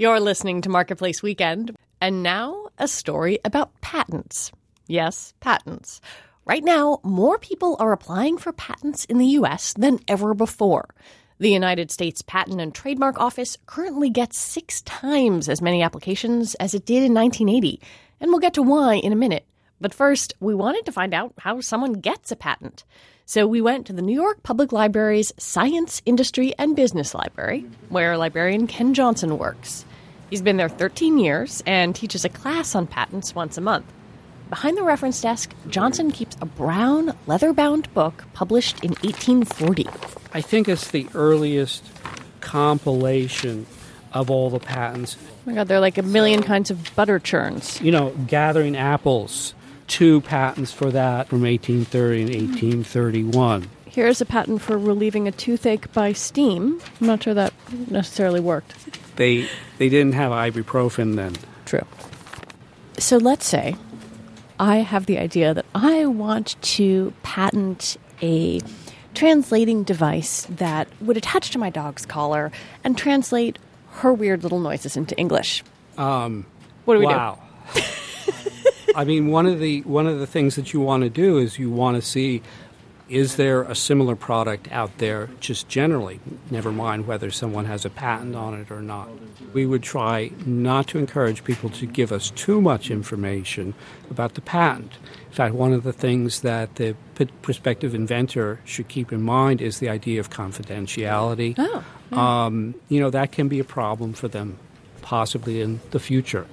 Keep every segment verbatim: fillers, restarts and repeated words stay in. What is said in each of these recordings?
You're listening to Marketplace Weekend. And now, a story about patents. Yes, patents. Right now, more people are applying for patents in the U S than ever before. The United States Patent and Trademark Office currently gets six times as many applications as it did in nineteen eighty. And we'll get to why in a minute. But first, we wanted to find out how someone gets a patent. So we went to the New York Public Library's Science, Industry, and Business Library, where librarian Ken Johnson works. He's been there thirteen years and teaches a class on patents once a month. Behind the reference desk, Johnson keeps a brown, leather-bound book published in eighteen forty. I think it's the earliest compilation of all the patents. Oh my God, there are like a million kinds of butter churns. You know, Gathering Apples, two patents for that from eighteen thirty and eighteen thirty-one. Here's a patent for relieving a toothache by steam. I'm not sure that necessarily worked. They they didn't have ibuprofen then. True. So let's say I have the idea that I want to patent a translating device that would attach to my dog's collar and translate her weird little noises into English. Um, what do we wow. do? I mean, one of the one of the things that you want to do is you want to see, is there a similar product out there just generally, never mind whether someone has a patent on it or not. We would try not to encourage people to give us too much information about the patent. In fact, one of the things that the p- prospective inventor should keep in mind is the idea of confidentiality. Oh, yeah. um, you know, that can be a problem for them possibly in the future.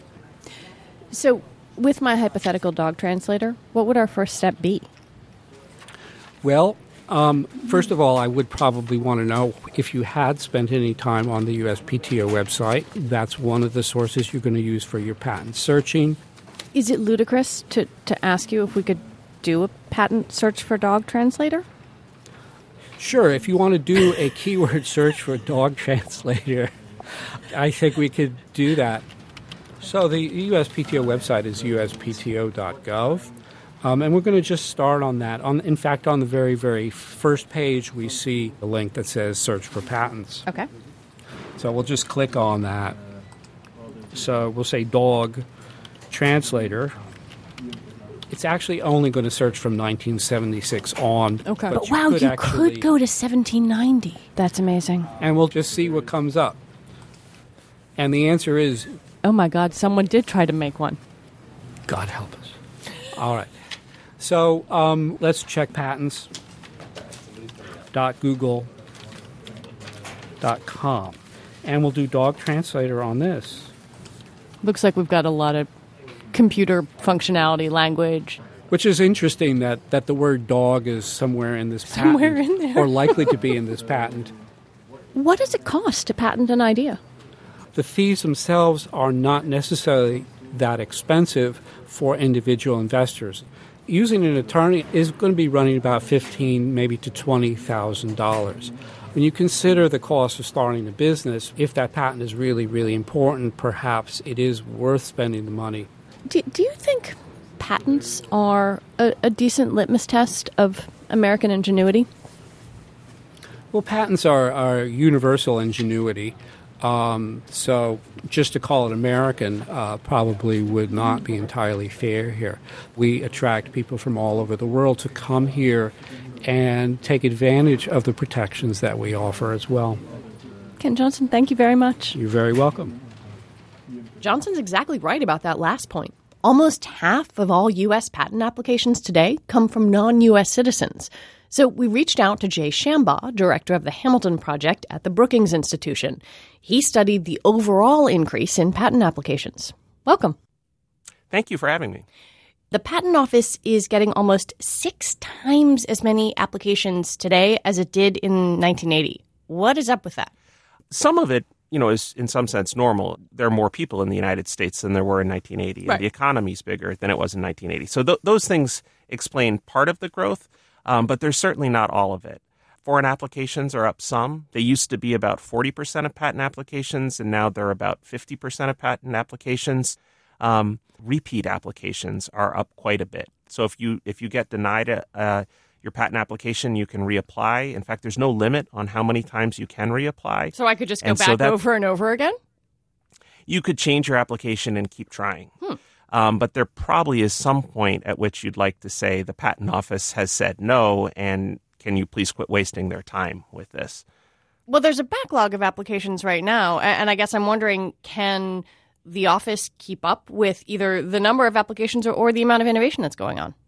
So with my hypothetical dog translator, what would our first step be? Well, um, first of all, I would probably want to know if you had spent any time on the U S P T O website. That's one of the sources you're going to use for your patent searching. Is it ludicrous to, to ask you if we could do a patent search for dog translator? Sure, if you want to do a keyword search for dog translator, I think we could do that. So the U S P T O website is U S P T O dot gov. Um, and we're going to just start on that. On, in fact, on the very, very first page, we see a link that says Search for Patents. Okay. So we'll just click on that. So we'll say Dog Translator. It's actually only going to search from nineteen seventy-six on. Okay. But, But you wow, could you actually, could go to seventeen ninety. That's amazing. And we'll just see what comes up. And the answer is... Oh, my God, someone did try to make one. God help us. All right. So um, let's check patents dot google dot com. And we'll do Dog Translator on this. Looks like we've got a lot of computer functionality, language. Which is interesting that, that the word dog is somewhere in this patent. Somewhere in there. Or likely to be in this patent. What does it cost to patent an idea? The fees themselves are not necessarily that expensive for individual investors. Using an attorney is going to be running about fifteen thousand dollars, maybe to twenty thousand dollars. When you consider the cost of starting a business, if that patent is really, really important, perhaps it is worth spending the money. Do, do you think patents are a, a decent litmus test of American ingenuity? Well, patents are, are universal ingenuity. Um, so just to call it American uh, probably would not be entirely fair here. We attract people from all over the world to come here and take advantage of the protections that we offer as well. Ken Johnson, thank you very much. You're very welcome. Johnson's exactly right about that last point. Almost half of all U S patent applications today come from non-U S citizens. So we reached out to Jay Shambaugh, director of the Hamilton Project at the Brookings Institution. He studied the overall increase in patent applications. Welcome. Thank you for having me. The Patent Office is getting almost six times as many applications today as it did in nineteen eighty. What is up with that? Some of it, you know, is in some sense normal. There are more people in the United States than there were in nineteen eighty, right. And the economy's bigger than it was in nineteen eighty. So th- those things explain part of the growth. Um, but there's certainly not all of it. Foreign applications are up some. They used to be about forty percent of patent applications, and now they're about fifty percent of patent applications. Um, repeat applications are up quite a bit. So if you if you get denied a, uh, your patent application, you can reapply. In fact, there's no limit on how many times you can reapply. So I could just go and back so that, over and over again? you could change your application and keep trying. Hmm. Um, but there probably is some point at which you'd like to say the patent office has said no, and can you please quit wasting their time with this? Well, there's a backlog of applications right now, and I guess I'm wondering, can the office keep up with either the number of applications or, or the amount of innovation that's going on?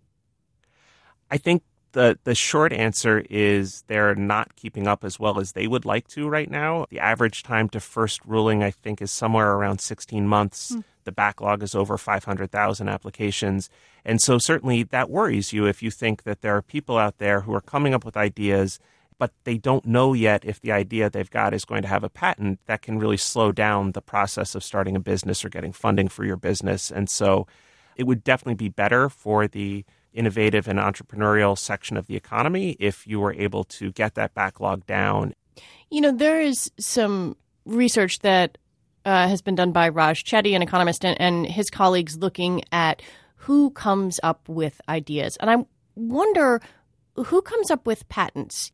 I think the, the short answer is they're not keeping up as well as they would like to right now. The average time to first ruling, I think, is somewhere around sixteen months. Hmm. The backlog is over five hundred thousand applications. And so certainly that worries you if you think that there are people out there who are coming up with ideas, but they don't know yet if the idea they've got is going to have a patent. That can really slow down the process of starting a business or getting funding for your business. And so it would definitely be better for the innovative and entrepreneurial section of the economy if you were able to get that backlog down. You know, there is some research that uh, has been done by Raj Chetty, an economist, and, and his colleagues looking at who comes up with ideas. And I wonder, who comes up with patents?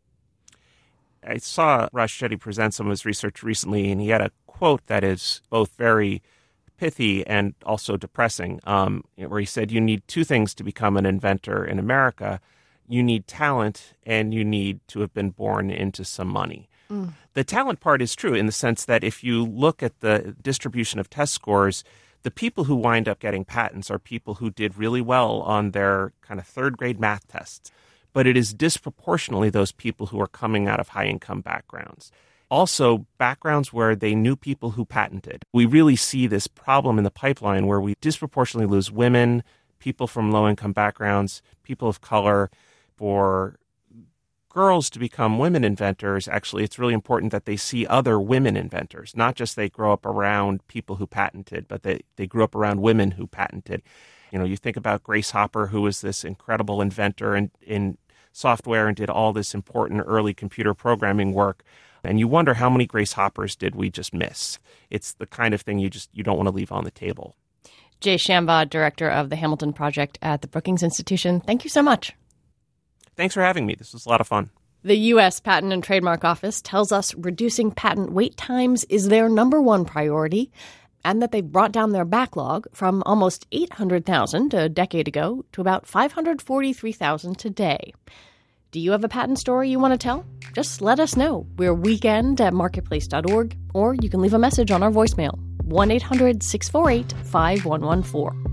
I saw Raj Chetty present some of his research recently, and he had a quote that is both very pithy and also depressing, um, where he said, you need two things to become an inventor in America. You need talent, and you need to have been born into some money. Mm. The talent part is true in the sense that if you look at the distribution of test scores, the people who wind up getting patents are people who did really well on their kind of third grade math tests. But it is disproportionately those people who are coming out of high-income backgrounds. Also, backgrounds where they knew people who patented. We really see this problem in the pipeline where we disproportionately lose women, people from low-income backgrounds, people of color. For girls to become women inventors, actually, it's really important that they see other women inventors, not just they grow up around people who patented, but they, they grew up around women who patented. You know, you think about Grace Hopper, who was this incredible inventor in, in software and did all this important early computer programming work. And you wonder how many Grace Hoppers did we just miss? It's the kind of thing you just you don't want to leave on the table. Jay Shambha, director of the Hamilton Project at the Brookings Institution, thank you so much. Thanks for having me. This was a lot of fun. The U S Patent and Trademark Office tells us reducing patent wait times is their number one priority, and that they've brought down their backlog from almost eight hundred thousand a decade ago to about five hundred forty-three thousand today. Do you have a patent story you want to tell? Just let us know. We're weekend at marketplace dot org, or you can leave a message on our voicemail, one eight hundred six four eight five one one four.